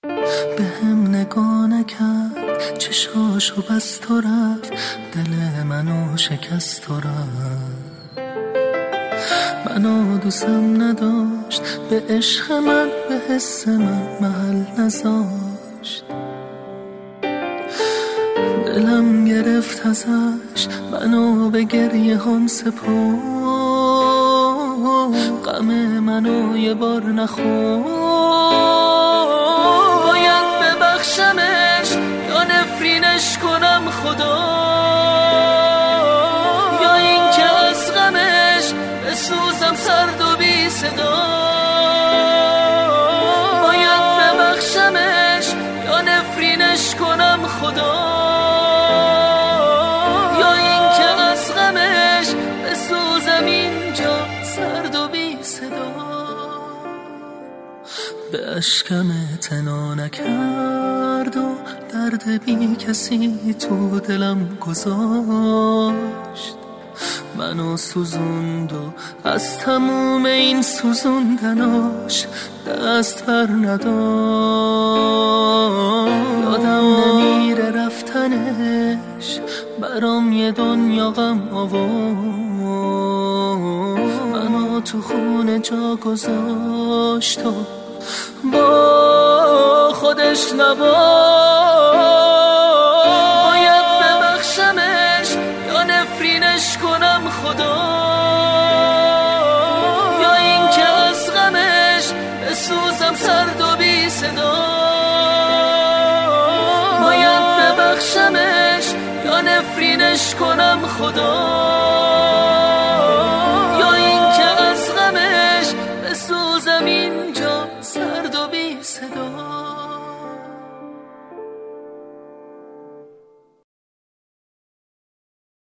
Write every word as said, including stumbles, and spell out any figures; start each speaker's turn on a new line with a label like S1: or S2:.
S1: به هم نگاه نکرد، چشاشو بست و رفت، دل منو شکست و رفت. منو دوستم نداشت، به عشق من به حس من محل نذاشت. دلم گرفت ازش، منو به گریه هم سپرد. غم منو یه بار نخورد. باید ببخشمش یا نفرینش کنم خدا، یا این که از غمش بسوزم سرد و بی صدا. باید ببخشمش یا نفرینش کنم خدا، یا این که از غمش بسوزم اینجا سرد و بی صدا. به اشکم اعتنا نکرد و درد بی کسی تو دلم گذاشت. منو سوزوند و از تموم این سوزوندناش دست بر نداشت. یادم نمیره رفتنش، برام یه دنیا غم آورد. منو تو خونه جا گذاشت و با خودش نباشت. باید ببخشمش یا نفرینش کنم خدا، یا این که از غمش بسوزم سرد و بی صدا. باید ببخشمش یا نفرینش کنم خدا، یا این که از غمش بسوزم اینجا سرد و بی صدا.